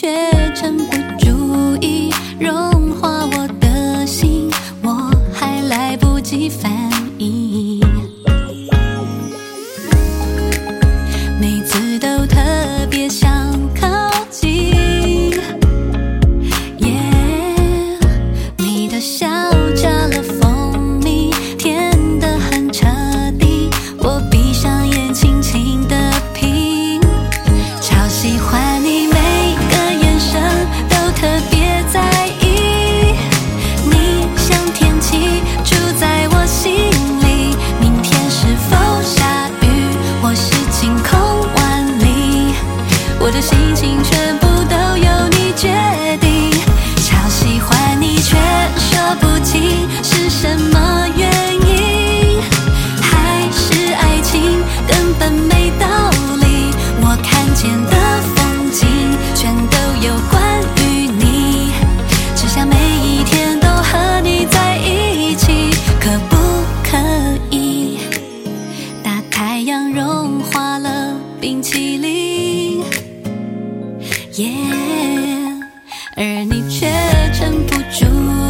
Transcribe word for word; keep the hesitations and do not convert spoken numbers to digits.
却沉不住意，融化我的心，我还来不及反应。每次都特别想靠近，耶、yeah, 你的笑加了蜂蜜，甜得很彻底，我闭上眼轻轻地品，超喜欢你每个眼神都特别在意，你像天气住在我心里，明天是否下雨或是晴空万里，我的心情全部都由你决定，超喜欢你却说不清是什么原因，还是爱情根本没道理，我看见的风景全都有关于你，只想每一天都和你在一起，可不可以？大太阳融化了冰淇淋，耶、yeah, 而你却沉不住